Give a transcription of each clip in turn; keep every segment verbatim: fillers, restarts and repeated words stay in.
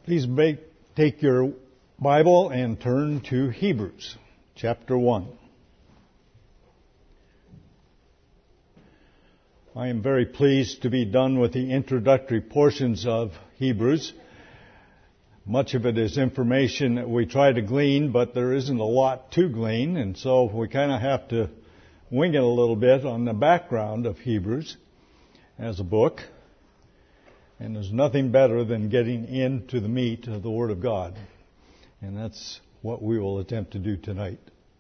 Please make, take your Bible and turn to Hebrews chapter one. I am very pleased to be done with the introductory portions of Hebrews. Much of it is information that we try to glean, but there isn't a lot to glean, and so we kind of have to wing it a little bit on the background of Hebrews as a book. And there's nothing better than getting into the meat of the Word of God. And that's what we will attempt to do tonight.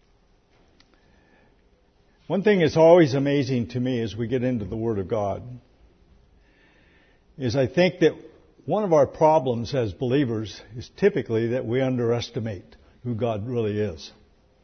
One thing that's always amazing to me as we get into the Word of God is I think that one of our problems as believers is typically that we underestimate who God really is.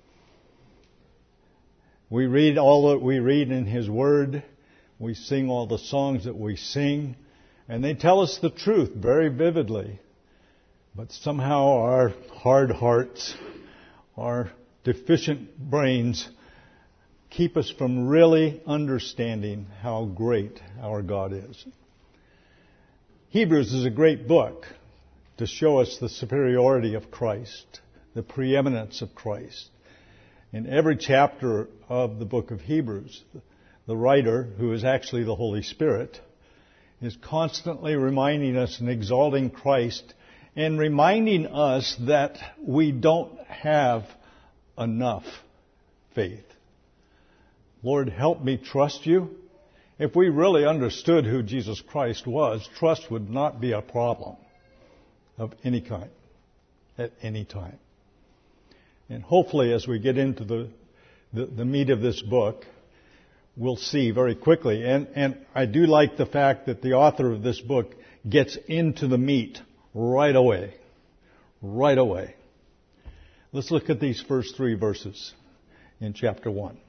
We read all that we read in His Word. We sing all the songs that we sing. And they tell us the truth very vividly. But somehow our hard hearts, our deficient brains, keep us from really understanding how great our God is. Hebrews is a great book to show us the superiority of Christ, the preeminence of Christ. In every chapter of the book of Hebrews, the writer, who is actually the Holy Spirit, is constantly reminding us and exalting Christ and reminding us that we don't have enough faith. Lord, help me trust you. If we really understood who Jesus Christ was, trust would not be a problem of any kind, at any time. And hopefully as we get into the, the, the meat of this book, we'll see very quickly. And, and I do like the fact that the author of this book gets into the meat right away. Right away. Let's look at these first three verses in chapter one.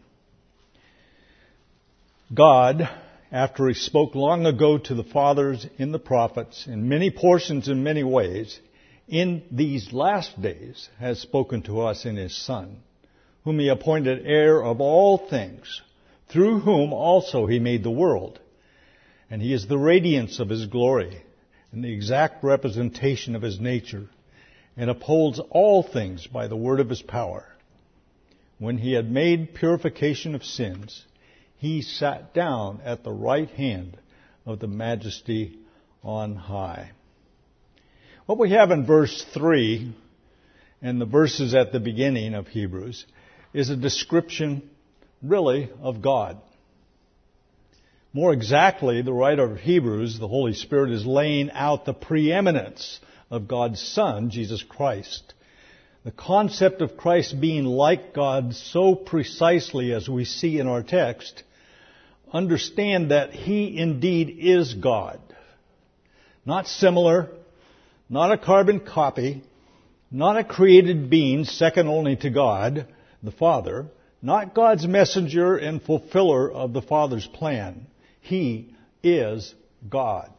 God, after He spoke long ago to the fathers in the prophets, in many portions in many ways, in these last days has spoken to us in His Son, whom He appointed heir of all things, through whom also He made the world. And He is the radiance of His glory and the exact representation of His nature, and upholds all things by the word of His power. When He had made purification of sins, He sat down at the right hand of the Majesty on high. What we have in verse three and the verses at the beginning of Hebrews is a description really of God. More exactly, the writer of Hebrews, the Holy Spirit, is laying out the preeminence of God's Son, Jesus Christ. The concept of Christ being like God so precisely as we see in our text, understand that He indeed is God. Not similar, not a carbon copy, not a created being second only to God, the Father, not God's messenger and fulfiller of the Father's plan. He is God.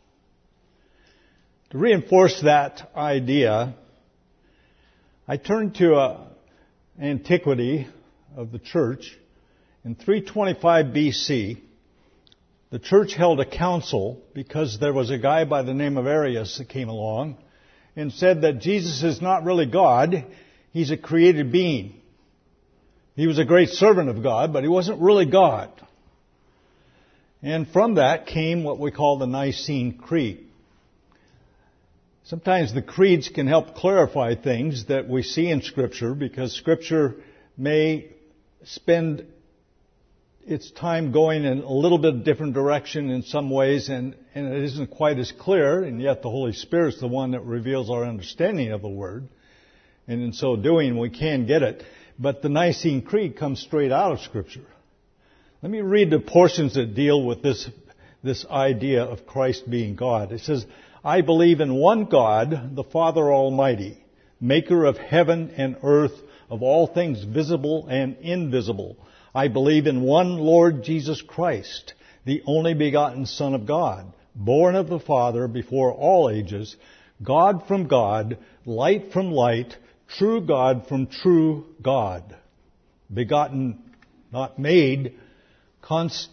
To reinforce that idea, I turn to an antiquity of the church. In three twenty-five B C, the church held a council because there was a guy by the name of Arius that came along and said that Jesus is not really God, He's a created being. He was a great servant of God, but He wasn't really God. And from that came what we call the Nicene Creed. Sometimes the creeds can help clarify things that we see in Scripture, because Scripture may spend its time going in a little bit different direction in some ways, and, and it isn't quite as clear, and yet the Holy Spirit's the one that reveals our understanding of the Word. And in so doing, we can get it. But the Nicene Creed comes straight out of Scripture. Let me read the portions that deal with this, this idea of Christ being God. It says, I believe in one God, the Father Almighty, maker of heaven and earth, of all things visible and invisible. I believe in one Lord Jesus Christ, the only begotten Son of God, born of the Father before all ages, God from God, light from light, true God from true God, begotten, not made, cons-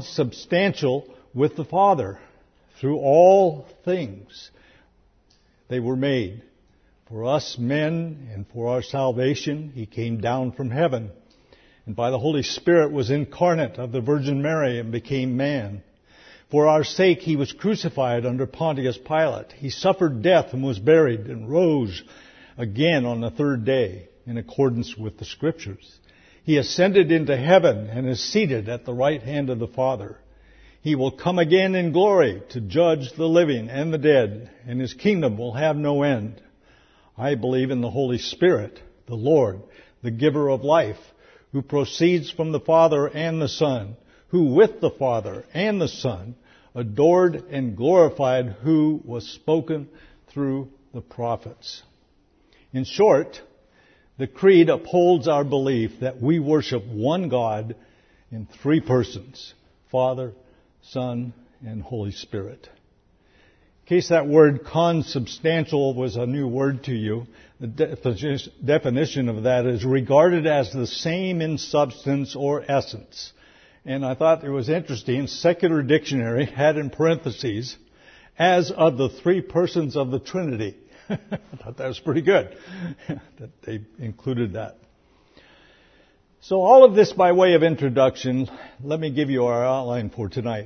consubstantial with the Father through all things. they were made. For us men and for our salvation, He came down from heaven, and by the Holy Spirit was incarnate of the Virgin Mary and became man. For our sake He was crucified under Pontius Pilate. He suffered death and was buried and rose again on the third day in accordance with the Scriptures. He ascended into heaven and is seated at the right hand of the Father. He will come again in glory to judge the living and the dead, and His kingdom will have no end. I believe in the Holy Spirit, the Lord, the giver of life, who proceeds from the Father and the Son, who with the Father and the Son adored and glorified who was spoken through the prophets. In short, the Creed upholds our belief that we worship one God in three persons, Father, Son, and Holy Spirit. In case that word consubstantial was a new word to you, the definition of that is regarded as the same in substance or essence. And I thought it was interesting, Secular Dictionary had in parentheses, as of the three persons of the Trinity. I thought that was pretty good, that they included that. So all of this by way of introduction, let me give you our outline for tonight.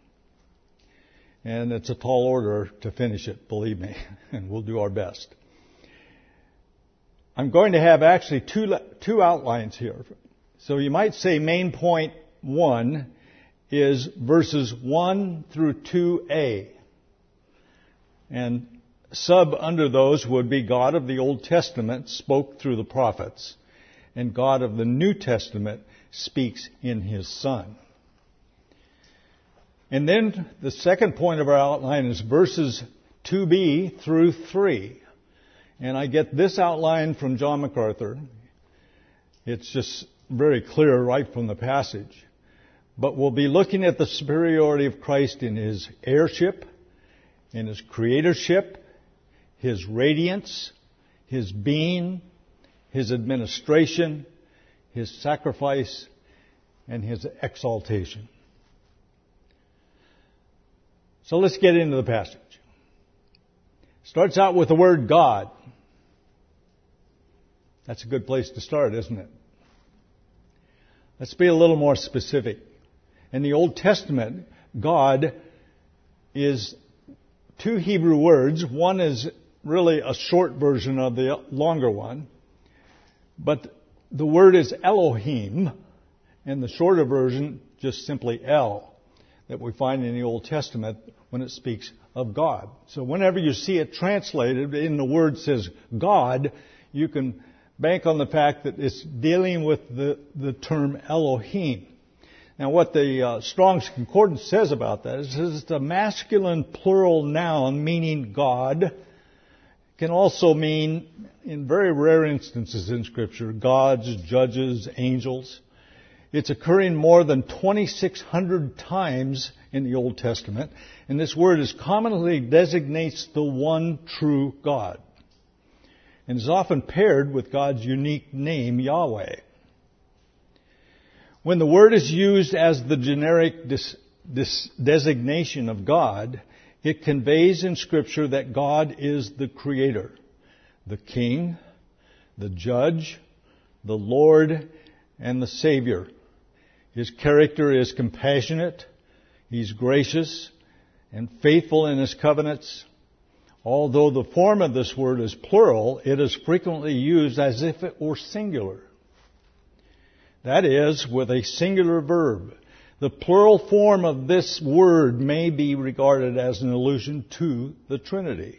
And it's a tall order to finish it, believe me, and we'll do our best. I'm going to have actually two, two outlines here. So you might say main point one is verses one through two a. And sub under those would be God of the Old Testament spoke through the prophets, and God of the New Testament speaks in His Son. And then the second point of our outline is verses two b through three. And I get this outline from John MacArthur. It's just very clear right from the passage. But we'll be looking at the superiority of Christ in His heirship, in His creatorship, His radiance, His being, His administration, His sacrifice, and His exaltation. So let's get into the passage. Starts out with the word God. That's a good place to start, isn't it? Let's be a little more specific. In the Old Testament, God is two Hebrew words. One is really a short version of the longer one. But the word is Elohim, and the shorter version just simply El, that we find in the Old Testament when it speaks of God. So whenever you see it translated in the word says God, you can bank on the fact that it's dealing with the, the term Elohim. Now what the uh, Strong's Concordance says about that is it's a masculine plural noun meaning God. It can also mean, in very rare instances in Scripture, gods, judges, angels. It's occurring more than twenty-six hundred times in the Old Testament, and this word is commonly designates the one true God, and is often paired with God's unique name, Yahweh. When the word is used as the generic dis- dis- designation of God, it conveys in Scripture that God is the Creator, the King, the Judge, the Lord, and the Savior. His character is compassionate, He's gracious, and faithful in His covenants. Although the form of this word is plural, it is frequently used as if it were singular. That is, with a singular verb. The plural form of this word may be regarded as an allusion to the Trinity.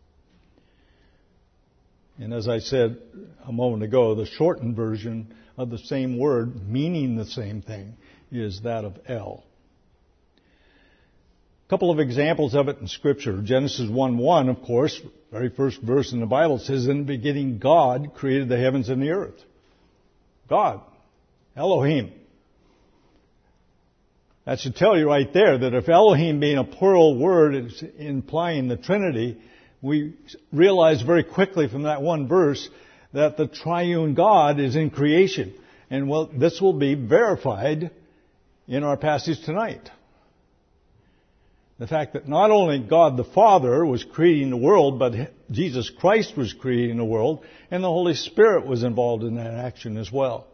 And as I said a moment ago, the shortened version of the same word, meaning the same thing, is that of El. A couple of examples of it in Scripture. Genesis one one, of course, very first verse in the Bible says, "In the beginning God created the heavens and the earth." God. Elohim. That should tell you right there that if Elohim being a plural word is implying the Trinity, we realize very quickly from that one verse that the triune God is in creation. And well, this will be verified in our passage tonight. The fact that not only God the Father was creating the world, but Jesus Christ was creating the world, and the Holy Spirit was involved in that action as well.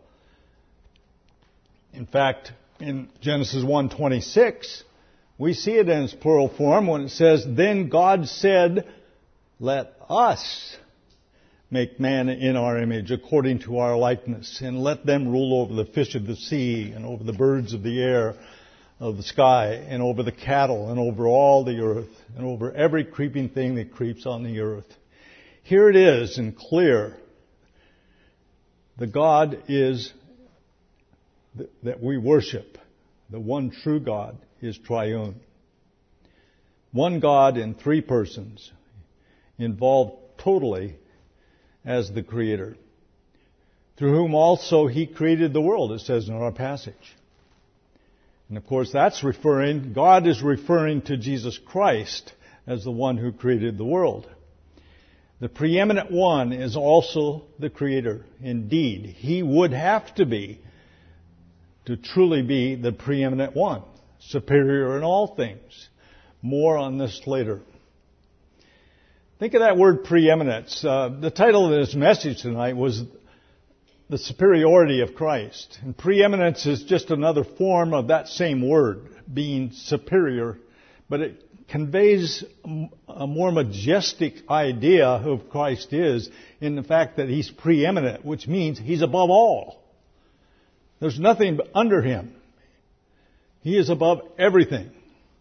In fact, in Genesis one twenty-six, we see it in its plural form when it says, "Then God said, let us make man in our image, according to our likeness, and let them rule over the fish of the sea, and over the birds of the air, of the sky, and over the cattle, and over all the earth, and over every creeping thing that creeps on the earth." Here it is and clear. The God is that we worship, the one true God, is triune. One God in three persons, involved totally as the Creator, through whom also He created the world, it says in our passage. And of course that's referring, God is referring to Jesus Christ as the one who created the world. The preeminent one is also the Creator. Indeed, He would have to be to truly be the preeminent one, superior in all things. More on this later. Think of that word preeminence. Uh, the title of this message tonight was the superiority of Christ. And preeminence is just another form of that same word, being superior, but it conveys a more majestic idea of who Christ is in the fact that He's preeminent, which means He's above all. There's nothing under Him. He is above everything.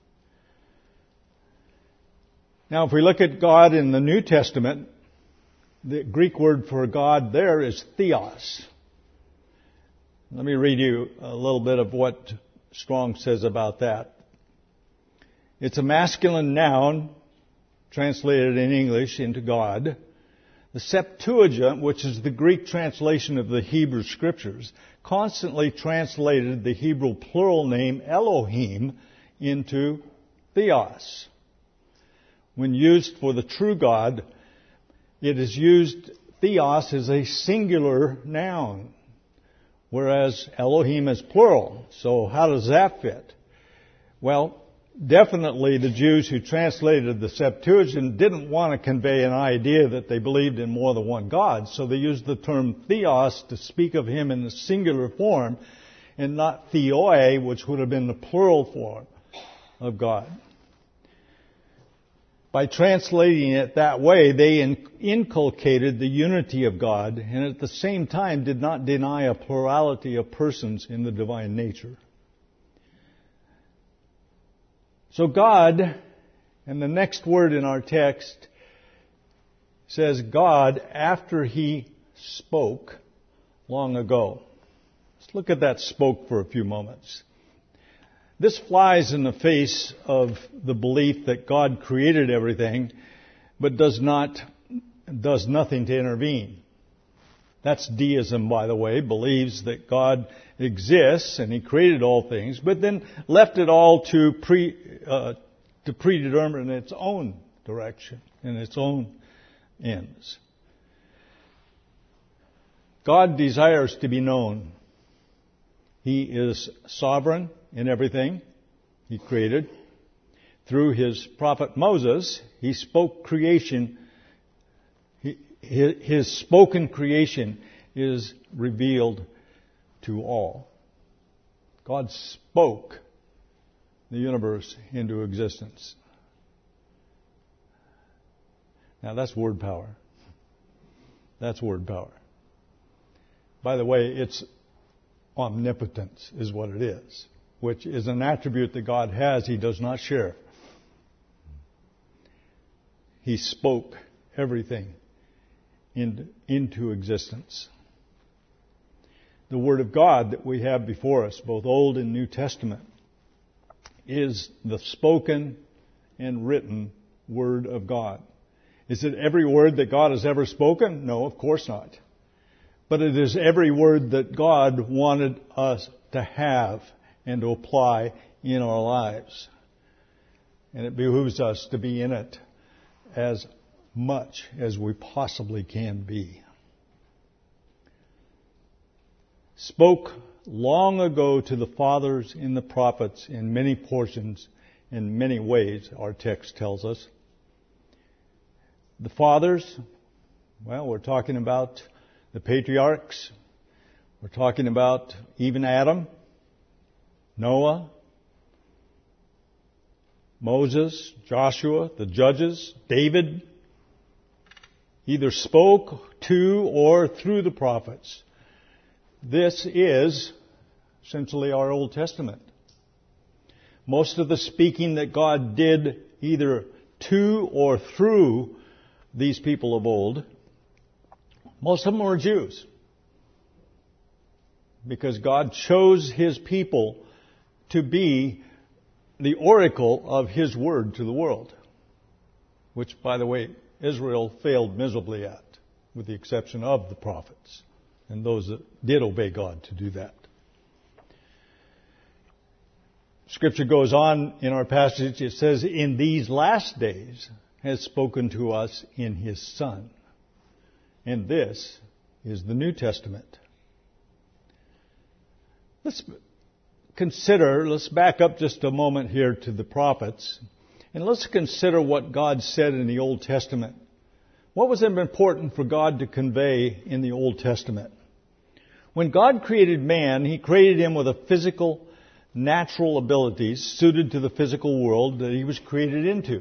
Now, if we look at God in the New Testament, the Greek word for God there is theos. Let me read you a little bit of what Strong says about that. It's a masculine noun, translated in English into God. The Septuagint, which is the Greek translation of the Hebrew Scriptures, constantly translated the Hebrew plural name Elohim into theos. When used for the true God, it is used, theos is a singular noun, whereas Elohim is plural. So how does that fit? Well, definitely the Jews who translated the Septuagint didn't want to convey an idea that they believed in more than one God, so they used the term theos to speak of Him in the singular form and not theoi, which would have been the plural form of God. By translating it that way, they inculcated the unity of God and at the same time did not deny a plurality of persons in the divine nature. So God, and the next word in our text says God after He spoke long ago. Let's look at that spoke for a few moments. This flies in the face of the belief that God created everything, but does not, does nothing to intervene. That's deism, by the way, believes that God exists and He created all things, but then left it all to pre, uh, to predetermine its own direction and its own ends. God desires to be known. He is sovereign in everything He created. Through His prophet Moses, He spoke creation. He, his spoken creation is revealed to all. God spoke the universe into existence. Now that's word power. That's word power. By the way, it's omnipotence is what it is, which is an attribute that God has He does not share. He spoke everything in, into existence. The Word of God that we have before us, both Old and New Testament, is the spoken and written Word of God. Is it every word that God has ever spoken? No, of course not. But it is every word that God wanted us to have and to apply in our lives. And it behooves us to be in it as much as we possibly can be. Spoke long ago to the fathers in the prophets in many portions in many ways, our text tells us. The fathers, well, we're talking about the patriarchs. We're talking about even Adam, Noah, Moses, Joshua, the judges, David, either spoke to or through the prophets. This is essentially our Old Testament. Most of the speaking that God did either to or through these people of old, most of them were Jews. Because God chose His people to be the oracle of His word to the world. Which, by the way, Israel failed miserably at, with the exception of the prophets and those that did obey God to do that. Scripture goes on in our passage, it says, in these last days has spoken to us in His Son. And this is the New Testament. Let's consider, let's back up just a moment here to the prophets, and let's consider what God said in the Old Testament. What was important for God to convey in the Old Testament? When God created man, He created him with a physical, natural abilities suited to the physical world that he was created into.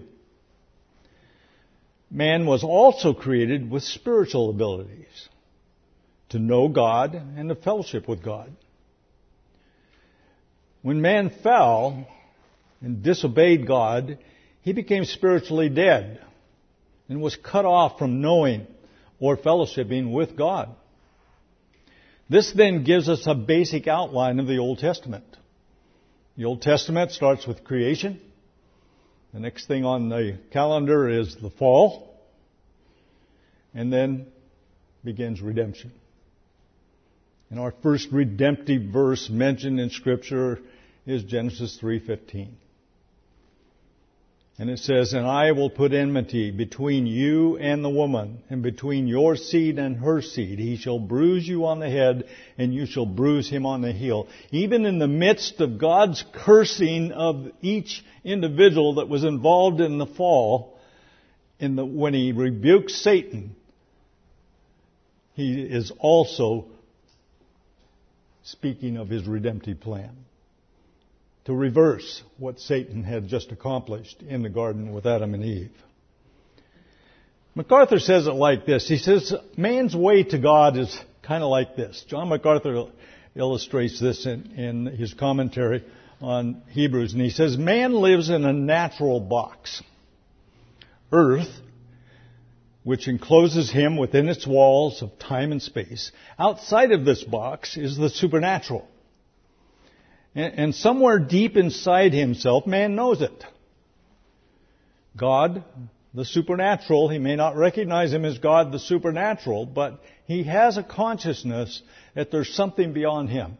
Man was also created with spiritual abilities to know God and to fellowship with God. When man fell and disobeyed God, he became spiritually dead and was cut off from knowing or fellowshipping with God. This then gives us a basic outline of the Old Testament. The Old Testament starts with creation. The next thing on the calendar is the fall. And then begins redemption. And our first redemptive verse mentioned in Scripture is Genesis three fifteen. And it says, and I will put enmity between you and the woman, and between your seed and her seed. He shall bruise you on the head, and you shall bruise him on the heel. Even in the midst of God's cursing of each individual that was involved in the fall, in the, when He rebukes Satan, He is also speaking of His redemptive plan to reverse what Satan had just accomplished in the garden with Adam and Eve. MacArthur says it like this. He says, man's way to God is kind of like this. John MacArthur illustrates this in, in his commentary on Hebrews. And he says, man lives in a natural box. Earth, which encloses him within its walls of time and space. Outside of this box is the supernatural. And somewhere deep inside himself, man knows it. God, the supernatural, he may not recognize Him as God, the supernatural, but he has a consciousness that there's something beyond him.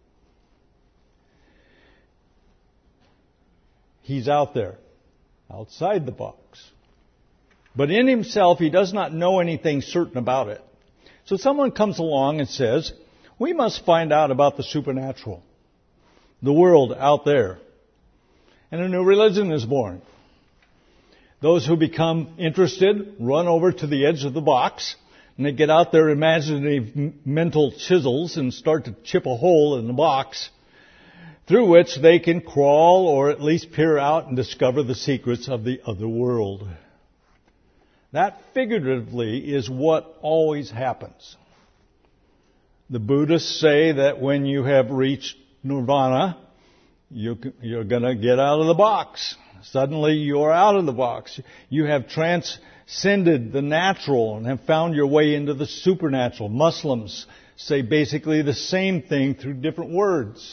He's out there, outside the box. But in himself, he does not know anything certain about it. So someone comes along and says, we must find out about the supernatural. The world out there. And a new religion is born. Those who become interested run over to the edge of the box and they get out their imaginative mental chisels and start to chip a hole in the box through which they can crawl or at least peer out and discover the secrets of the other world. That figuratively is what always happens. The Buddhists say that when you have reached nirvana, you, you're going to get out of the box. Suddenly you're out of the box. You have transcended the natural and have found your way into the supernatural. Muslims say basically the same thing through different words.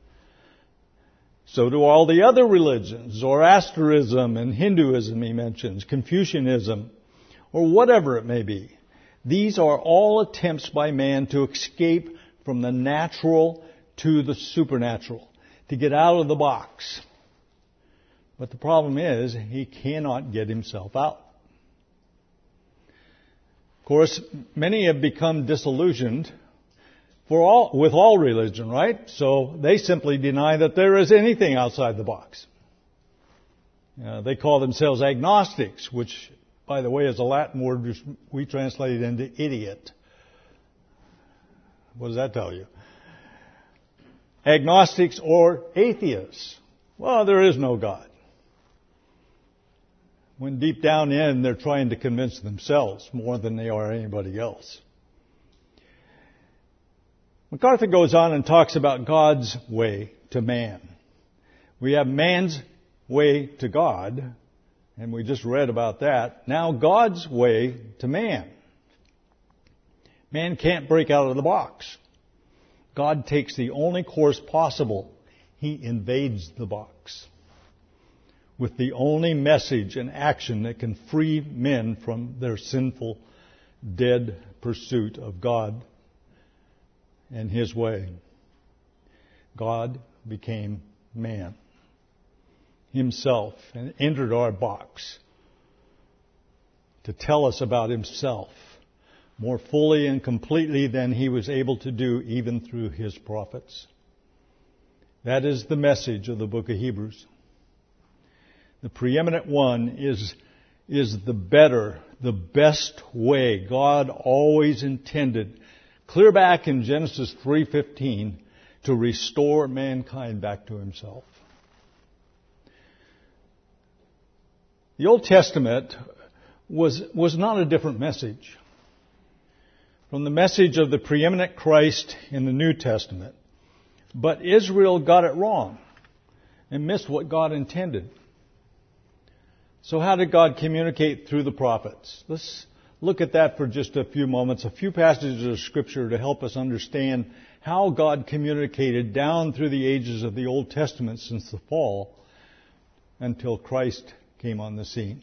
So do all the other religions. Zoroastrianism and Hinduism he mentions, Confucianism, or whatever it may be. These are all attempts by man to escape from the natural to the supernatural, to get out of the box. But the problem is, he cannot get himself out. Of course, many have become disillusioned for all, with all religion, right? So they simply deny that there is anything outside the box. Uh, they call themselves agnostics, which, by the way, is a Latin word which we translate into idiot. What does that tell you? Agnostics or atheists. Well, there is no God. When deep down in, they're trying to convince themselves more than they are anybody else. MacArthur goes on and talks about God's way to man. We have man's way to God, and we just read about that. Now God's way to man. Man can't break out of the box. God takes the only course possible. He invades the box with the only message and action that can free men from their sinful, dead pursuit of God and His way. God became man Himself and entered our box to tell us about Himself more fully and completely than He was able to do even through His prophets. That is the message of the book of Hebrews. The preeminent one is, is the better, the best way God always intended, clear back in Genesis three fifteen, to restore mankind back to Himself. The Old Testament was, was not a different message from the message of the preeminent Christ in the New Testament. But Israel got it wrong and missed what God intended. So how did God communicate through the prophets? Let's look at that for just a few moments, a few passages of Scripture to help us understand how God communicated down through the ages of the Old Testament since the fall until Christ came on the scene.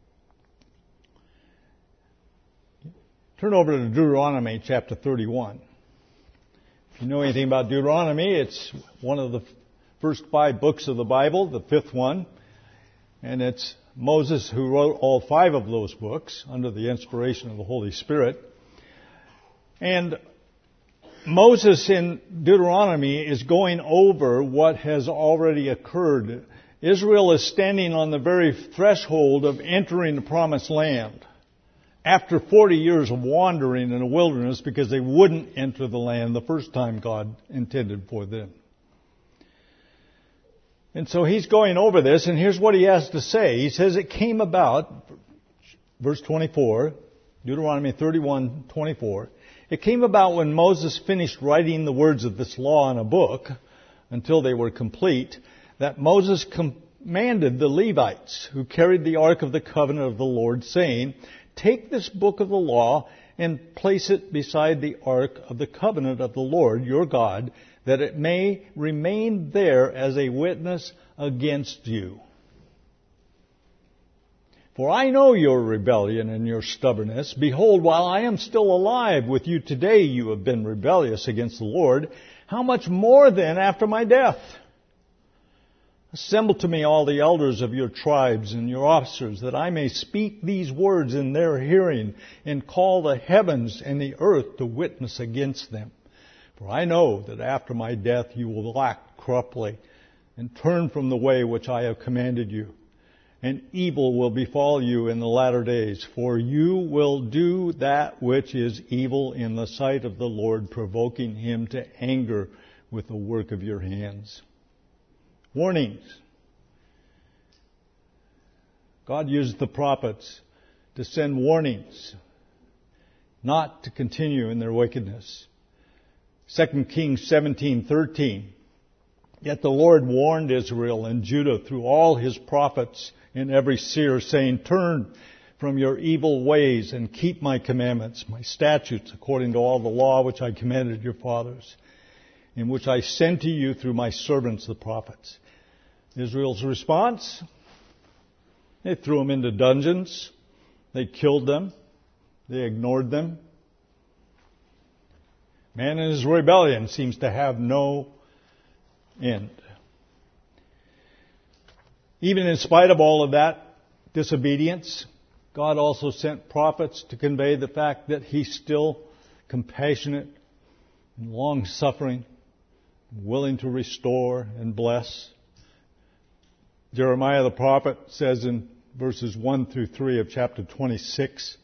Turn over to Deuteronomy chapter thirty-one. If you know anything about Deuteronomy, it's one of the first five books of the Bible, the fifth one. And it's Moses who wrote all five of those books under the inspiration of the Holy Spirit. And Moses in Deuteronomy is going over what has already occurred. Israel is standing on the very threshold of entering the promised land after forty years of wandering in the wilderness because they wouldn't enter the land the first time God intended for them. And so he's going over this, and here's what he has to say. He says it came about, verse twenty-four, Deuteronomy thirty-one twenty-four, it came about when Moses finished writing the words of this law in a book until they were complete, that Moses commanded the Levites who carried the ark of the covenant of the Lord, saying, "Take this book of the law and place it beside the ark of the covenant of the Lord your God, that it may remain there as a witness against you. For I know your rebellion and your stubbornness. Behold, while I am still alive with you today, you have been rebellious against the Lord. How much more then after my death? Assemble to me all the elders of your tribes and your officers, that I may speak these words in their hearing, and call the heavens and the earth to witness against them. For I know that after my death you will act corruptly, and turn from the way which I have commanded you. And evil will befall you in the latter days, for you will do that which is evil in the sight of the Lord, provoking Him to anger with the work of your hands." Warnings. God used the prophets to send warnings, not to continue in their wickedness. Second Kings seventeen thirteen. Yet the Lord warned Israel and Judah through all His prophets and every seer, saying, "Turn from your evil ways and keep my commandments, my statutes, according to all the law which I commanded your fathers, in which I sent to you through my servants the prophets." Israel's response? They threw them into dungeons. They killed them. They ignored them. Man in his rebellion seems to have no end. Even in spite of all of that disobedience, God also sent prophets to convey the fact that He's still compassionate and long-suffering, willing to restore and bless. Jeremiah the prophet says in verses one through three of chapter twenty-six,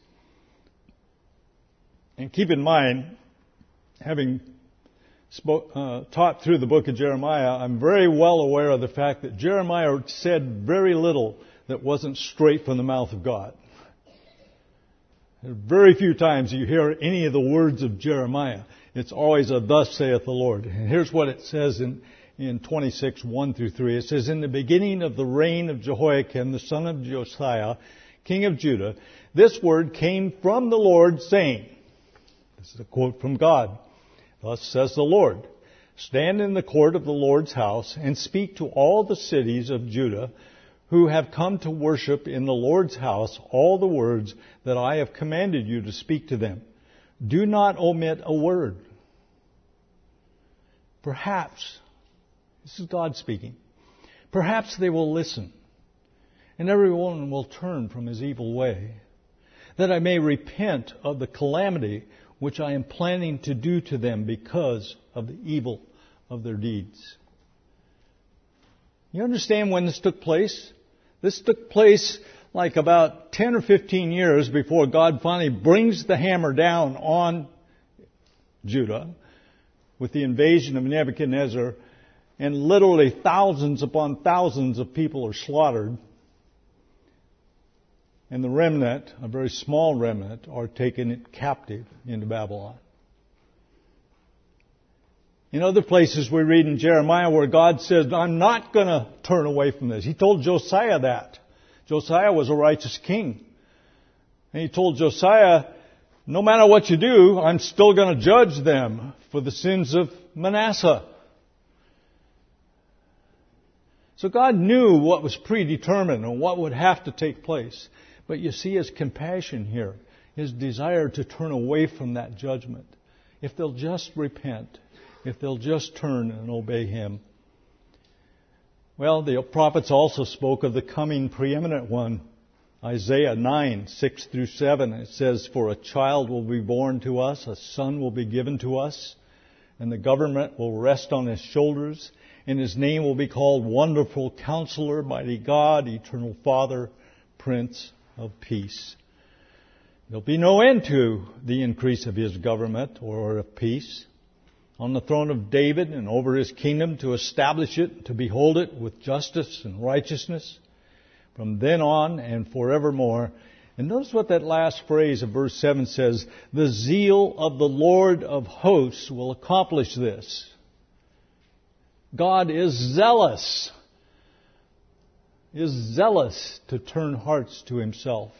and keep in mind, having spoke, uh, taught through the book of Jeremiah, I'm very well aware of the fact that Jeremiah said very little that wasn't straight from the mouth of God. There are very few times you hear any of the words of Jeremiah. It's always a thus saith the Lord. And here's what it says in, in twenty-six, one through three. It says, in the beginning of the reign of Jehoiakim, the son of Josiah, king of Judah, this word came from the Lord, saying, this is a quote from God, thus says the Lord, stand in the court of the Lord's house and speak to all the cities of Judah who have come to worship in the Lord's house all the words that I have commanded you to speak to them. Do not omit a word. Perhaps, this is God speaking, perhaps they will listen, and everyone will turn from his evil way, that I may repent of the calamity which I am planning to do to them because of the evil of their deeds. You understand when this took place? This took place like about ten or fifteen years before God finally brings the hammer down on Judah with the invasion of Nebuchadnezzar, and literally thousands upon thousands of people are slaughtered. And the remnant, a very small remnant, are taken captive into Babylon. In other places we read in Jeremiah where God says, I'm not going to turn away from this. He told Josiah that. Josiah was a righteous king. And he told Josiah, no matter what you do, I'm still going to judge them for the sins of Manasseh. So God knew what was predetermined and what would have to take place. But you see his compassion here, his desire to turn away from that judgment. If they'll just repent, if they'll just turn and obey him. Well, the prophets also spoke of the coming preeminent one. Isaiah nine, six through seven, it says, for a child will be born to us, a son will be given to us, and the government will rest on his shoulders, and his name will be called Wonderful Counselor, Mighty God, Eternal Father, Prince of Peace. There'll be no end to the increase of his government or of peace on the throne of David and over his kingdom, to establish it, to behold it with justice and righteousness from then on and forevermore. And notice what that last phrase of verse seven says, the zeal of the Lord of hosts will accomplish this. God is zealous, is zealous to turn hearts to himself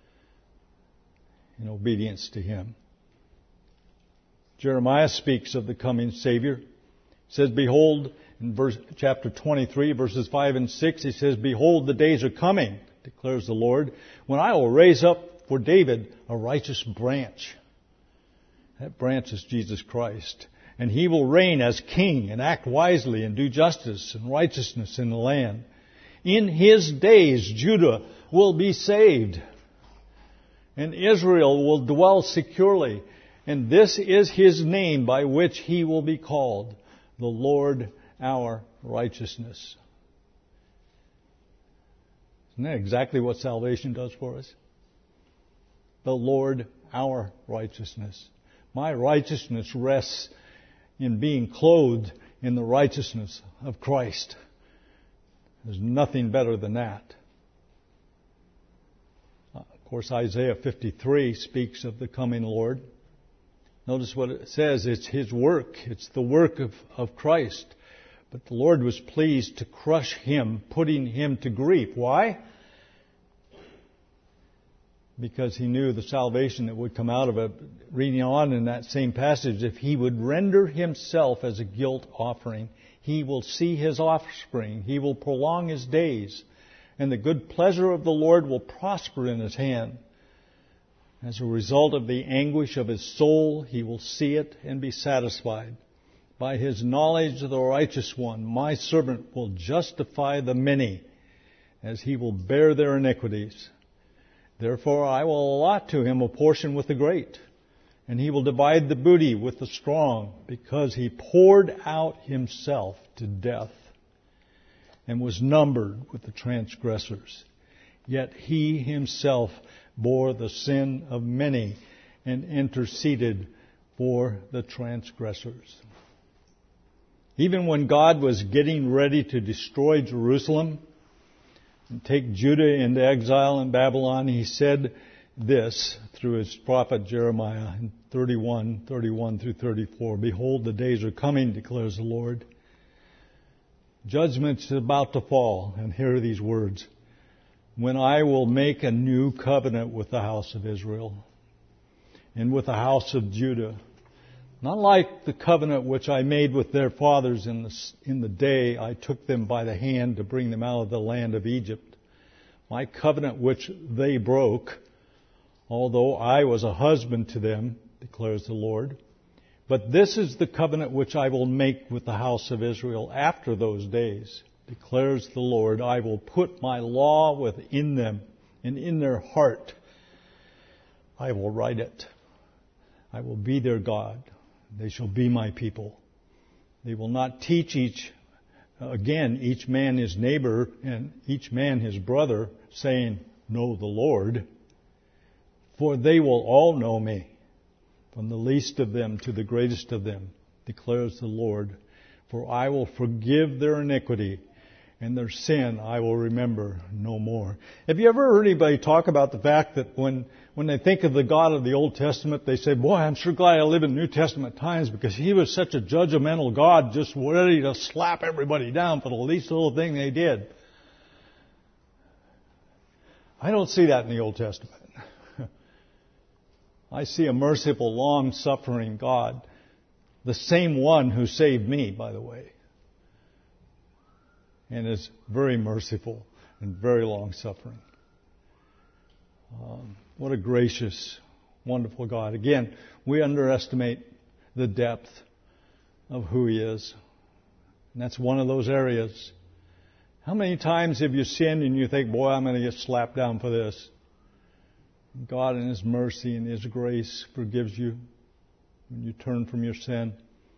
in obedience to him. Jeremiah speaks of the coming Savior. He says, behold, in verse, chapter twenty-three, verses five and six, he says, behold, the days are coming, declares the Lord, when I will raise up for David a righteous branch. That branch is Jesus Christ. And he will reign as king and act wisely and do justice and righteousness in the land. In his days, Judah will be saved, and Israel will dwell securely. And this is his name by which he will be called, the Lord our righteousness. Isn't that exactly what salvation does for us? The Lord our righteousness. My righteousness rests in being clothed in the righteousness of Christ. There's nothing better than that. Of course, Isaiah fifty-three speaks of the coming Lord. Notice what it says. It's his work. It's the work of, of Christ. But the Lord was pleased to crush him, putting him to grief. Why? Because he knew the salvation that would come out of it. Reading on in that same passage, if he would render himself as a guilt offering, he will see his offspring. He will prolong his days. And the good pleasure of the Lord will prosper in his hand. As a result of the anguish of his soul, he will see it and be satisfied. By his knowledge of the righteous one, my servant will justify the many, as he will bear their iniquities. Therefore I will allot to him a portion with the great, and he will divide the booty with the strong, because he poured out himself to death and was numbered with the transgressors. Yet he himself bore the sin of many and interceded for the transgressors. Even when God was getting ready to destroy Jerusalem and take Judah into exile in Babylon, he said this through his prophet Jeremiah in thirty-one, thirty-one through thirty-four. Behold, the days are coming, declares the Lord. Judgment is about to fall, and hear these words. When I will make a new covenant with the house of Israel and with the house of Judah, not like the covenant which I made with their fathers in the, in the day I took them by the hand to bring them out of the land of Egypt, my covenant which they broke, although I was a husband to them, declares the Lord. But this is the covenant which I will make with the house of Israel after those days, declares the Lord. I will put my law within them, and in their heart I will write it. I will be their God. They shall be my people. They will not teach each, again, each man his neighbor and each man his brother, saying, know the Lord. For they will all know me, from the least of them to the greatest of them, declares the Lord. For I will forgive their iniquity, and their sin I will remember no more. Have you ever heard anybody talk about the fact that when, when they think of the God of the Old Testament, they say, boy, I'm sure glad I live in New Testament times because he was such a judgmental God, just ready to slap everybody down for the least little thing they did. I don't see that in the Old Testament. I see a merciful, long-suffering God. The same one who saved me, by the way. And is very merciful and very long-suffering. Um, what a gracious, wonderful God. Again, we underestimate the depth of who He is. And that's one of those areas. How many times have you sinned and you think, boy, I'm going to get slapped down for this? God in His mercy and His grace forgives you when you turn from your sin.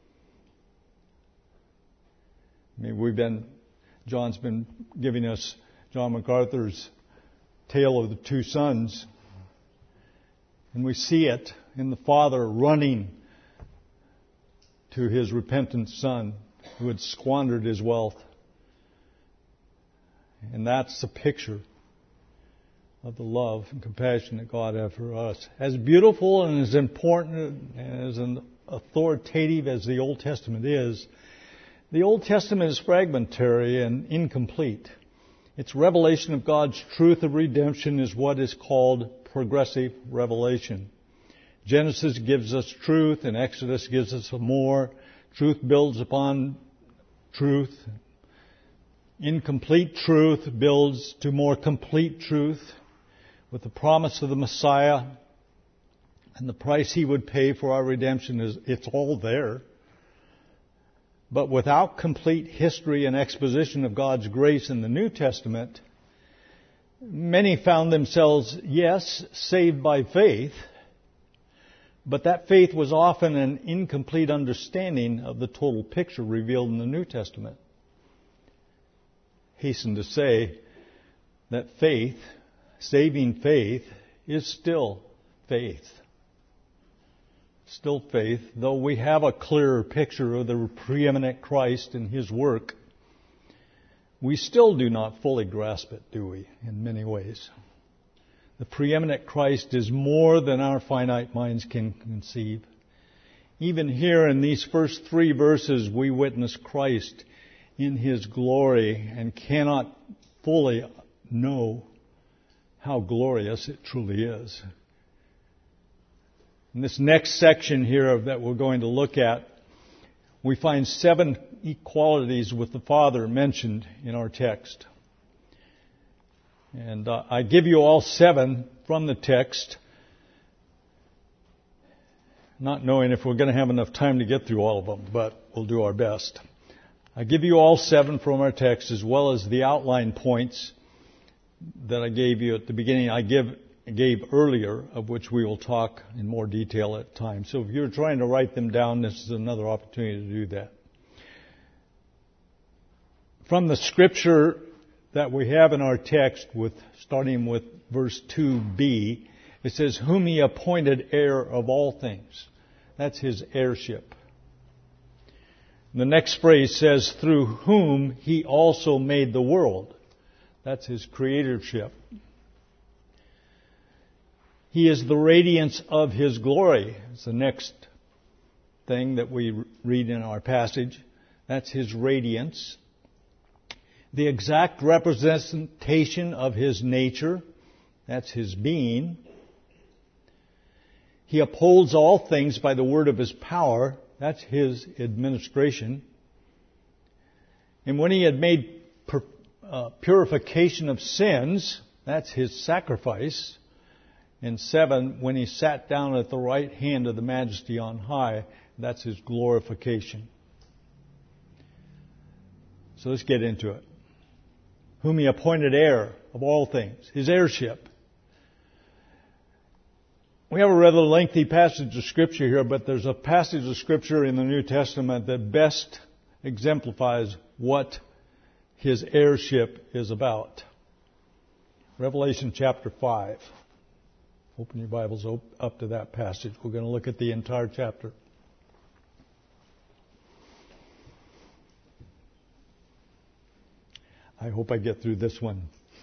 I mean, we've been, John's been giving us John MacArthur's tale of the two sons. And we see it in the father running to his repentant son who had squandered his wealth. And that's the picture of the love and compassion that God has for us. As beautiful and as important and as an authoritative as the Old Testament is, the Old Testament is fragmentary and incomplete. Its revelation of God's truth of redemption is what is called progressive revelation. Genesis gives us truth and Exodus gives us more. Truth builds upon truth. Incomplete truth builds to more complete truth. With the promise of the Messiah and the price He would pay for our redemption, is it's all there. But without complete history and exposition of God's grace in the New Testament, many found themselves, yes, saved by faith, but that faith was often an incomplete understanding of the total picture revealed in the New Testament. Hasten to say that faith, saving faith, is still faith. Still faith, though we have a clearer picture of the preeminent Christ and His work, we still do not fully grasp it, do we, in many ways. The preeminent Christ is more than our finite minds can conceive. Even here in these first three verses, we witness Christ in His glory and cannot fully know how glorious it truly is. In this next section here that we're going to look at, we find seven equalities with the Father mentioned in our text. And uh, I give you all seven from the text, not knowing if we're going to have enough time to get through all of them, but we'll do our best. I give you all seven from our text, as well as the outline points that I gave you at the beginning. I give gave earlier, of which we will talk in more detail at times. So if you're trying to write them down, this is another opportunity to do that. From the scripture that we have in our text, with starting with verse two b, it says, whom he appointed heir of all things. That's his heirship. The next phrase says, through whom he also made the world. That's his creatorship. He is the radiance of his glory. It's the next thing that we read in our passage. That's his radiance. The exact representation of his nature. That's his being. He upholds all things by the word of his power. That's his administration. And when he had made pur- uh, purification of sins, that's his sacrifice. And seven, when he sat down at the right hand of the Majesty on high, that's his glorification. So let's get into it. Whom he appointed heir of all things, his heirship. We have a rather lengthy passage of Scripture here, but there's a passage of Scripture in the New Testament that best exemplifies what his heirship is about. Revelation chapter five. Open your Bibles up to that passage. We're going to look at the entire chapter. I hope I get through this one.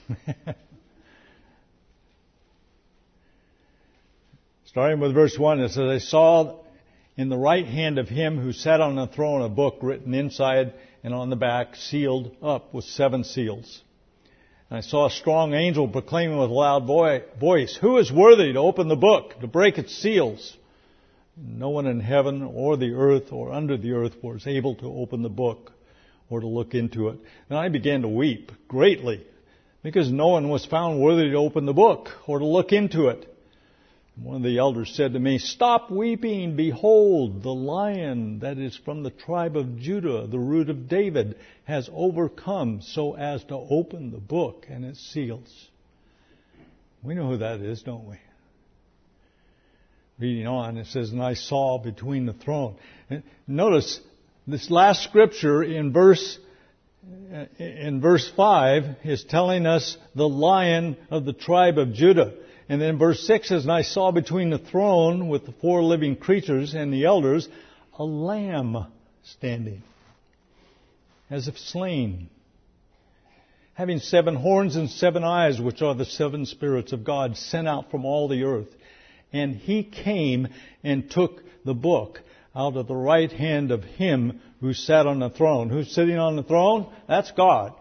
Starting with verse one, it says, I saw in the right hand of him who sat on the throne a book written inside and on the back, sealed up with seven seals. And I saw a strong angel proclaiming with a loud voice, who is worthy to open the book, to break its seals? No one in heaven or the earth or under the earth was able to open the book or to look into it. And I began to weep greatly, because no one was found worthy to open the book or to look into it. One of the elders said to me, stop weeping. Behold, the Lion that is from the tribe of Judah, the root of David, has overcome so as to open the book and its seals. We know who that is, don't we? Reading on, it says, and I saw between the throne. And notice this last scripture in verse in verse five is telling us the Lion of the tribe of Judah. And then verse six says, and I saw between the throne with the four living creatures and the elders a lamb standing, as if slain, having seven horns and seven eyes, which are the seven spirits of God sent out from all the earth. And he came and took the book out of the right hand of him who sat on the throne. Who's sitting on the throne? That's God.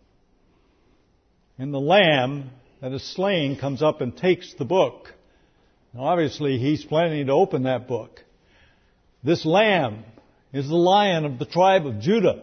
And the Lamb that is slain comes up and takes the book. Now, obviously, he's planning to open that book. This Lamb is the Lion of the tribe of Judah.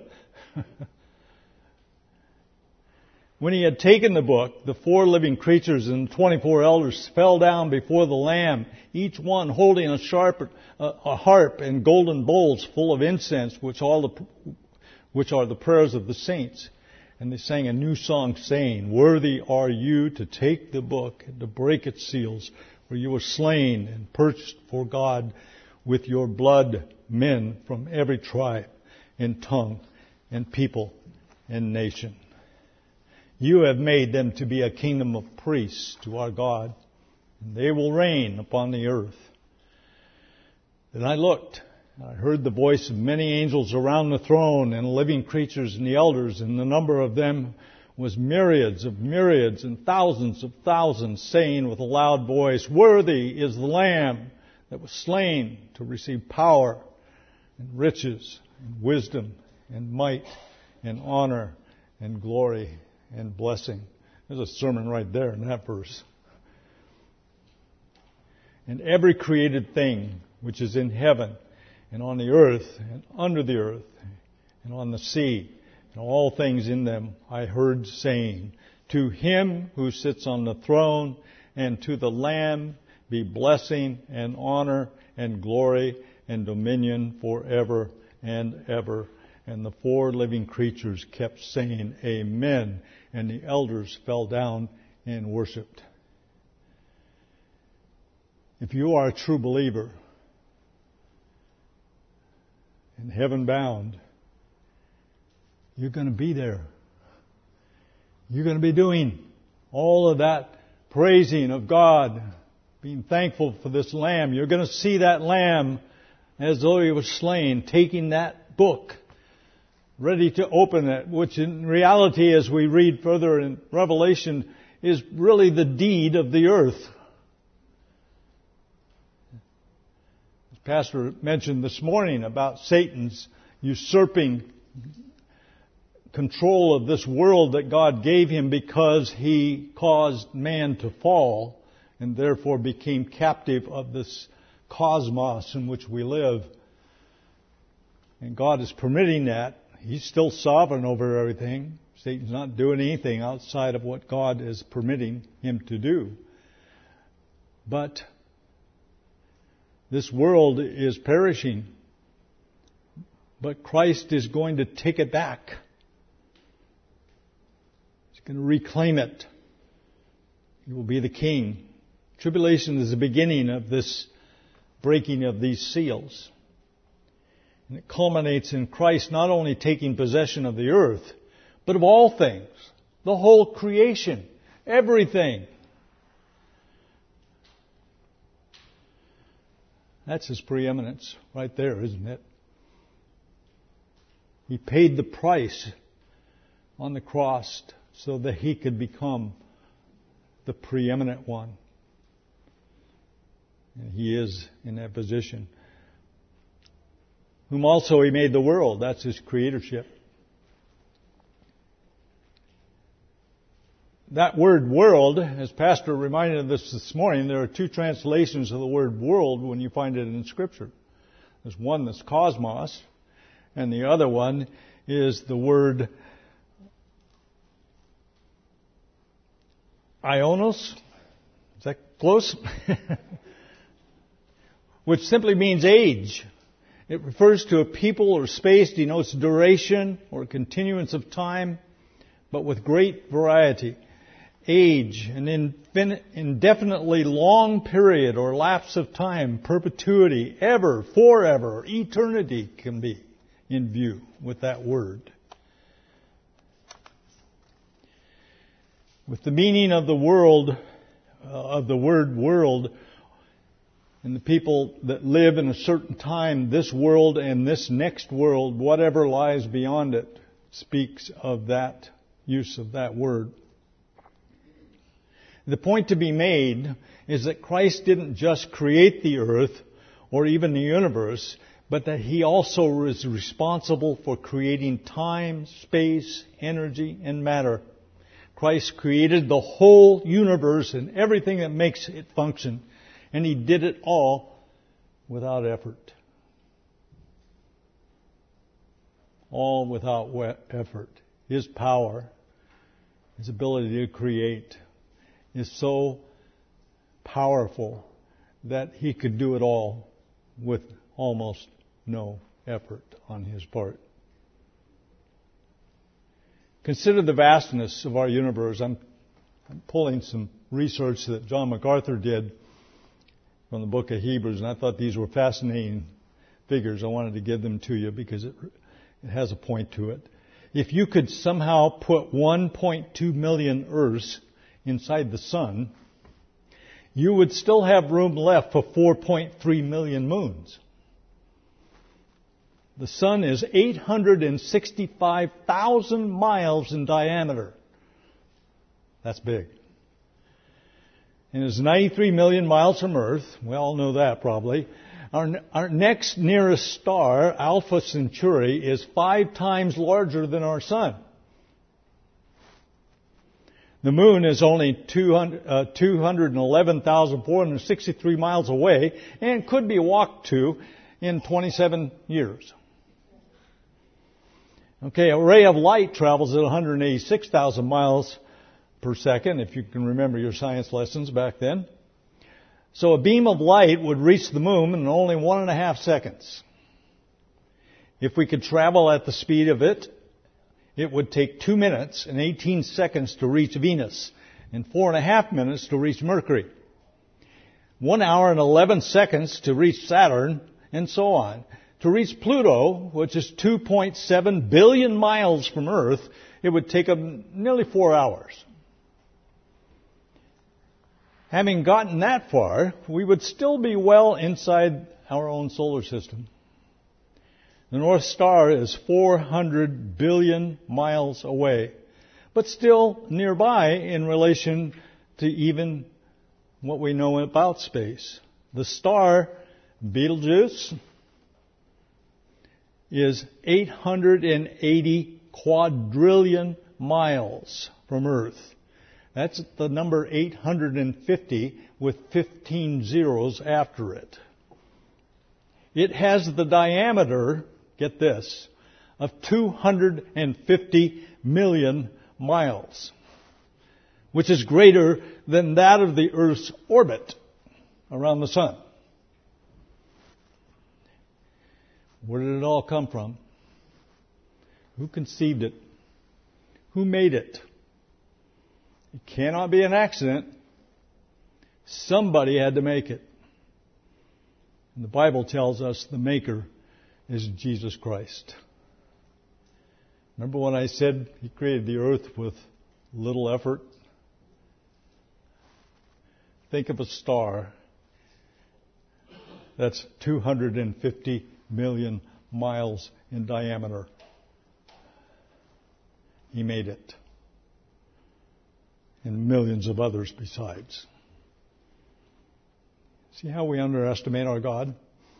When he had taken the book, the four living creatures and twenty-four elders fell down before the Lamb, each one holding a sharp, a harp and golden bowls full of incense, which all the, which are the prayers of the saints. And they sang a new song, saying, worthy are you to take the book and to break its seals, for you were slain and purchased for God with your blood men from every tribe and tongue and people and nation. You have made them to be a kingdom of priests to our God, and they will reign upon the earth. Then I looked, and I heard the voice of many angels around the throne, and living creatures and the elders, and the number of them was myriads of myriads and thousands of thousands, saying with a loud voice, worthy is the Lamb that was slain to receive power and riches and wisdom and might and honor and glory and blessing. There's a sermon right there in that verse. And every created thing which is in heaven and on the earth and under the earth and on the sea and all things in them, I heard saying, to him who sits on the throne and to the Lamb be blessing and honor and glory and dominion forever and ever. And the four living creatures kept saying, Amen. And the elders fell down and worshipped. If you are a true believer and heaven bound, you're going to be there. You're going to be doing all of that praising of God, being thankful for this lamb. You're going to see that lamb as though he was slain, taking that book, ready to open it, which in reality, as we read further in Revelation, is really the deed of the earth. As Pastor mentioned this morning about Satan's usurping control of this world that God gave him because he caused man to fall and therefore became captive of this cosmos in which we live. And God is permitting that. He's still sovereign over everything. Satan's not doing anything outside of what God is permitting him to do. But this world is perishing. But Christ is going to take it back. He's going to reclaim it. He will be the king. Tribulation is the beginning of this breaking of these seals. And it culminates in Christ not only taking possession of the earth, but of all things, the whole creation, everything. That's His preeminence right there, isn't it? He paid the price on the cross so that He could become the preeminent one. And He is in that position. Whom also He made the world. That's His creatorship. That word world, as Pastor reminded us this morning, there are two translations of the word world when you find it in Scripture. There's one that's cosmos, and the other one is the word ionos. Is that close? Which simply means age. It refers to a people or space, denotes duration or continuance of time, but with great variety. Age, an infin- indefinitely long period or lapse of time, perpetuity, ever, forever, eternity can be in view with that word. With the meaning of the world, uh, of the word world, and the people that live in a certain time, this world and this next world, whatever lies beyond it, speaks of that use of that word. The point to be made is that Christ didn't just create the earth or even the universe, but that He also is responsible for creating time, space, energy, and matter. Christ created the whole universe and everything that makes it function, and He did it all without effort. All without effort. His power, His ability to create, is so powerful that He could do it all with almost no effort on His part. Consider the vastness of our universe. I'm, I'm pulling some research that John MacArthur did from the book of Hebrews, and I thought these were fascinating figures. I wanted to give them to you because it, it has a point to it. If you could somehow put one point two million Earths inside the sun, you would still have room left for four point three million moons. The sun is eight hundred sixty-five thousand miles in diameter. That's big. And it's ninety-three million miles from Earth. We all know that probably. Our, our next nearest star, Alpha Centauri, is five times larger than our sun. The moon is only two hundred eleven thousand four hundred sixty-three miles away and could be walked to in twenty-seven years. Okay, a ray of light travels at one hundred eighty-six thousand miles per second, if you can remember your science lessons back then. So a beam of light would reach the moon in only one and a half seconds. If we could travel at the speed of it, it would take two minutes and eighteen seconds to reach Venus and four and a half minutes to reach Mercury. One hour and eleven seconds to reach Saturn, and so on. To reach Pluto, which is two point seven billion miles from Earth, it would take them nearly four hours. Having gotten that far, we would still be well inside our own solar system. The North Star is four hundred billion miles away, but still nearby in relation to even what we know about space. The star Betelgeuse is eight hundred eighty quadrillion miles from Earth. That's the number eight hundred fifty with fifteen zeros after it. It has the diameter, get this, of two hundred fifty million miles, which is greater than that of the Earth's orbit around the sun. Where did it all come from? Who conceived it? Who made it? It cannot be an accident. Somebody had to make it. And the Bible tells us the maker is Jesus Christ. Remember when I said He created the earth with little effort? Think of a star that's two hundred fifty million miles in diameter. He made it. And millions of others besides. See how we underestimate our God?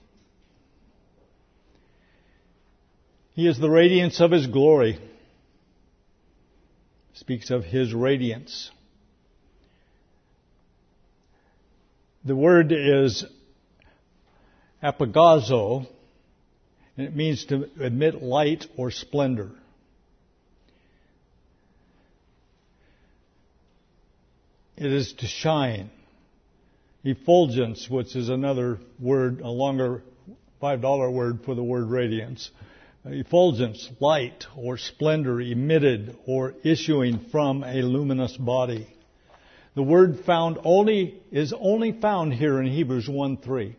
He is the radiance of His glory. Speaks of His radiance. The word is apagazo, and it means to emit light or splendor. It is to shine. Effulgence, which is another word, a longer five dollar word for the word radiance. Effulgence, light or splendor emitted or issuing from a luminous body. The word found only is only found here in Hebrews one three.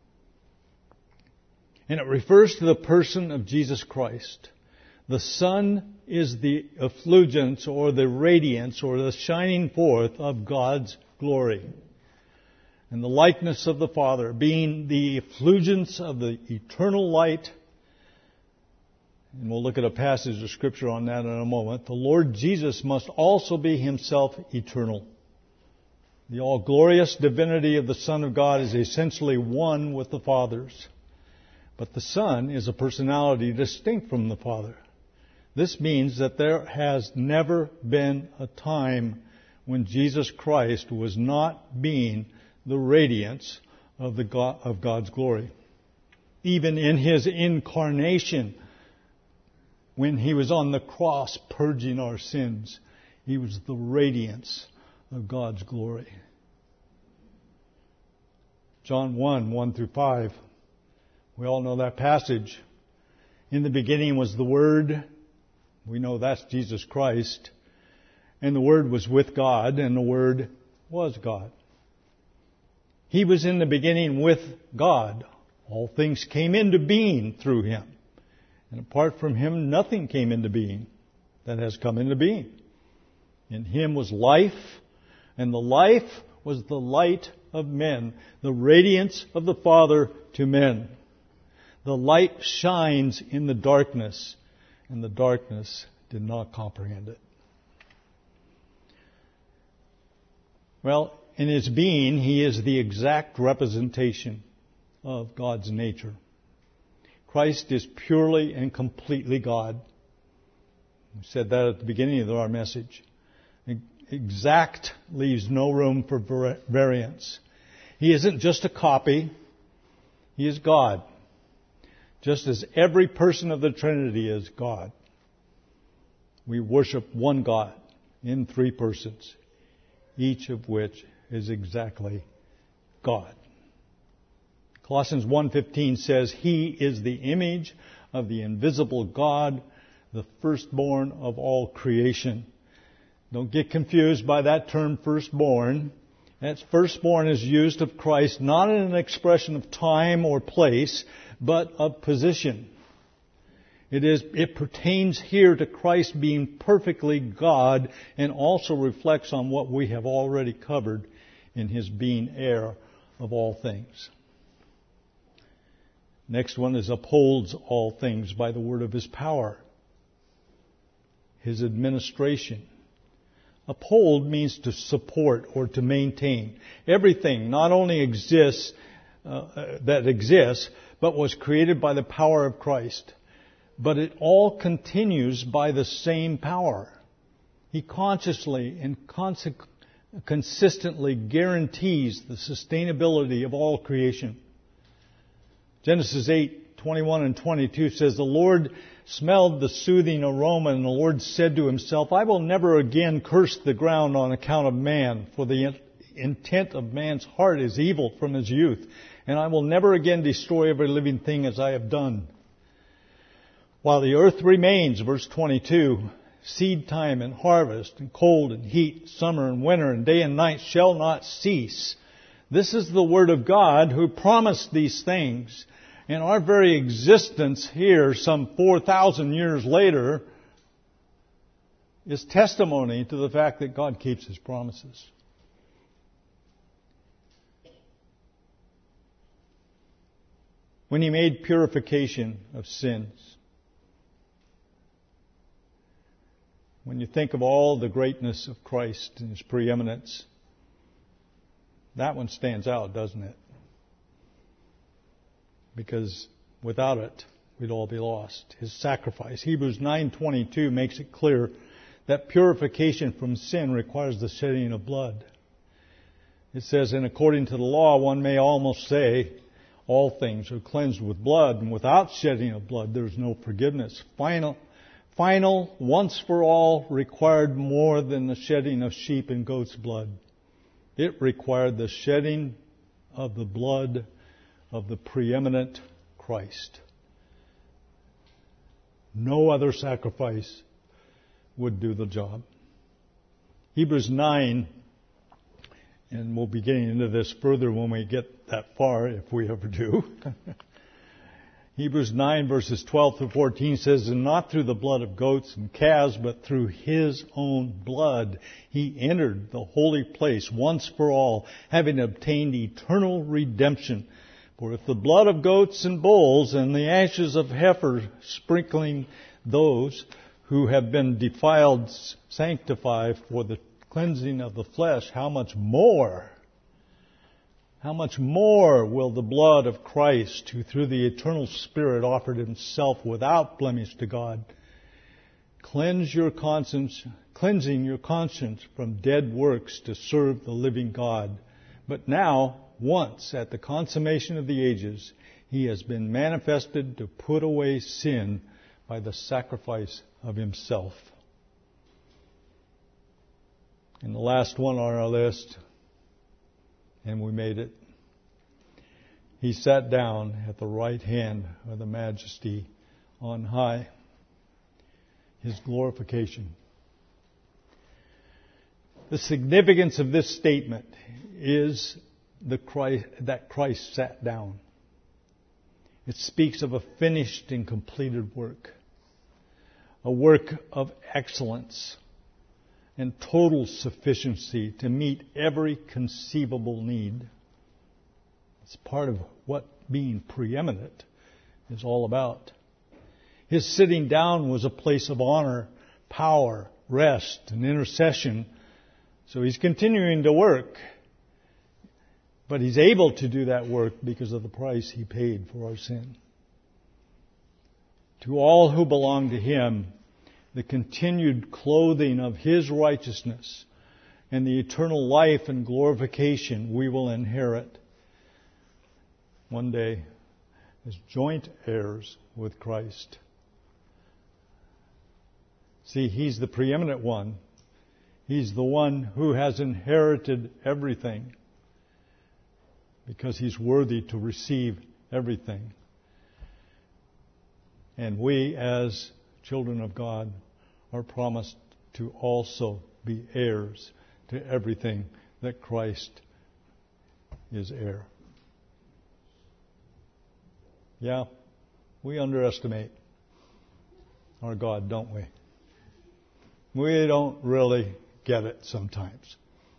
And it refers to the person of Jesus Christ. The sun is the effulgence or the radiance or the shining forth of God's glory. And the likeness of the Father being the effulgence of the eternal light. And we'll look at a passage of Scripture on that in a moment. The Lord Jesus must also be Himself eternal. The all-glorious divinity of the Son of God is essentially one with the Father's. But the Son is a personality distinct from the Father. This means that there has never been a time when Jesus Christ was not being the radiance of, the God, of God's glory. Even in His incarnation, when He was on the cross purging our sins, He was the radiance of God's glory. John one, one through five. We all know that passage. In the beginning was the Word. We know that's Jesus Christ. And the Word was with God, and the Word was God. He was in the beginning with God. All things came into being through Him. And apart from Him, nothing came into being that has come into being. In Him was life, and the life was the light of men, the radiance of the Father to men. The light shines in the darkness, and the darkness did not comprehend it. Well, in His being, He is the exact representation of God's nature. Christ is purely and completely God. We said that at the beginning of our message. Exact leaves no room for variance. He isn't just a copy. He is God. Just as every person of the Trinity is God. We worship one God in three persons, each of which is exactly God. Colossians one fifteen says, He is the image of the invisible God, the firstborn of all creation. Don't get confused by that term firstborn. That firstborn is used of Christ not in an expression of time or place, but of position. It is, it pertains here to Christ being perfectly God and also reflects on what we have already covered in His being heir of all things. Next one is upholds all things by the word of His power. His administration. Uphold means to support or to maintain. Everything not only exists, uh, that exists, but was created by the power of Christ. But it all continues by the same power. He consciously and consequently consistently guarantees the sustainability of all creation. Genesis eight, twenty-one and twenty-two says, the Lord smelled the soothing aroma, and the Lord said to Himself, I will never again curse the ground on account of man, for the intent of man's heart is evil from his youth, and I will never again destroy every living thing as I have done. While the earth remains, verse twenty-two, seed time and harvest, and cold and heat, summer and winter, and day and night shall not cease. This is the Word of God who promised these things. And our very existence here, some four thousand years later, is testimony to the fact that God keeps His promises. When He made purification of sins, when you think of all the greatness of Christ and His preeminence, that one stands out, doesn't it? Because without it, we'd all be lost. His sacrifice. Hebrews nine twenty-two makes it clear that purification from sin requires the shedding of blood. It says, and according to the law, one may almost say, all things are cleansed with blood, and without shedding of blood, there is no forgiveness. Final Final, once for all, required more than the shedding of sheep and goats' blood. It required the shedding of the blood of the preeminent Christ. No other sacrifice would do the job. Hebrews nine, and we'll be getting into this further when we get that far, if we ever do. Hebrews nine verses twelve through fourteen says, and not through the blood of goats and calves, but through His own blood He entered the holy place once for all, having obtained eternal redemption. For if the blood of goats and bulls and the ashes of heifer sprinkling those who have been defiled sanctify for the cleansing of the flesh, how much more How much more will the blood of Christ, who through the eternal Spirit offered Himself without blemish to God, cleanse your conscience, cleansing your conscience from dead works to serve the living God. But now, once at the consummation of the ages, He has been manifested to put away sin by the sacrifice of Himself. And the last one on our list, and we made it. He sat down at the right hand of the Majesty on high. His glorification. The significance of this statement is the Christ, that Christ sat down. It speaks of a finished and completed work. A work of excellence and total sufficiency to meet every conceivable need. It's part of what being preeminent is all about. His sitting down was a place of honor, power, rest, and intercession. So He's continuing to work. But He's able to do that work because of the price He paid for our sin. To all who belong to Him, the continued clothing of His righteousness and the eternal life and glorification we will inherit one day as joint heirs with Christ. See, He's the preeminent one. He's the one who has inherited everything because He's worthy to receive everything. And we, as children of God, are promised to also be heirs to everything that Christ is heir. Yeah, we underestimate our God, don't we? We don't really get it sometimes.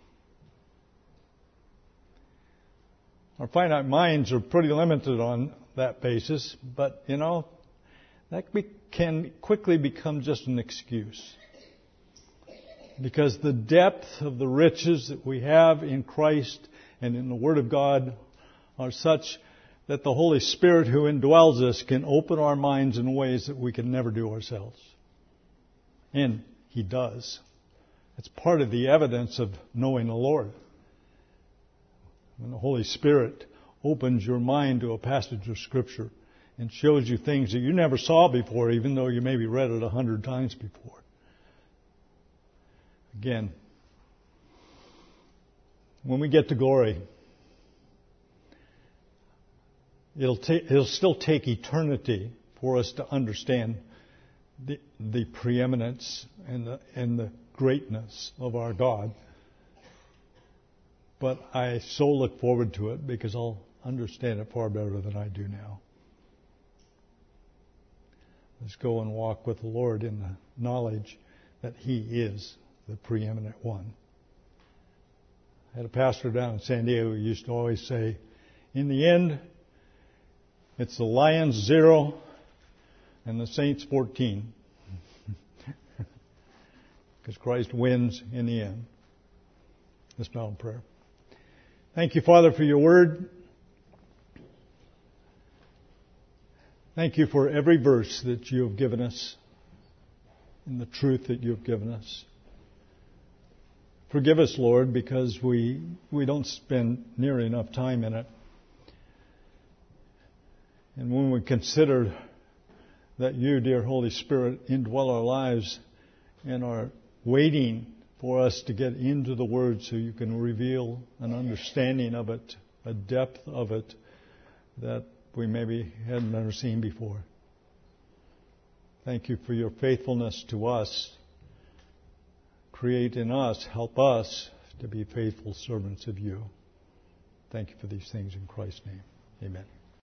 Our finite minds are pretty limited on that basis, but, you know, that be, can quickly become just an excuse. Because the depth of the riches that we have in Christ and in the Word of God are such that the Holy Spirit who indwells us can open our minds in ways that we can never do ourselves. And He does. It's part of the evidence of knowing the Lord. When the Holy Spirit opens your mind to a passage of Scripture and shows you things that you never saw before, even though you maybe read it a hundred times before. Again, when we get to glory, it'll, ta- it'll still take eternity for us to understand the, the preeminence and the, and the greatness of our God. But I so look forward to it because I'll understand it far better than I do now. Let's go and walk with the Lord in the knowledge that He is the preeminent one. I had a pastor down in San Diego who used to always say, in the end, it's the Lions zero and the Saints fourteen. Because Christ wins in the end. Let's bow in prayer. Thank you, Father, for your word. Thank you for every verse that you have given us and the truth that you have given us. Forgive us, Lord, because we we don't spend near enough time in it. And when we consider that you, dear Holy Spirit, indwell our lives and are waiting for us to get into the Word so you can reveal an understanding of it, a depth of it that we maybe hadn't ever seen before. Thank you for your faithfulness to us. Create in us, help us to be faithful servants of you. Thank you for these things in Christ's name. Amen.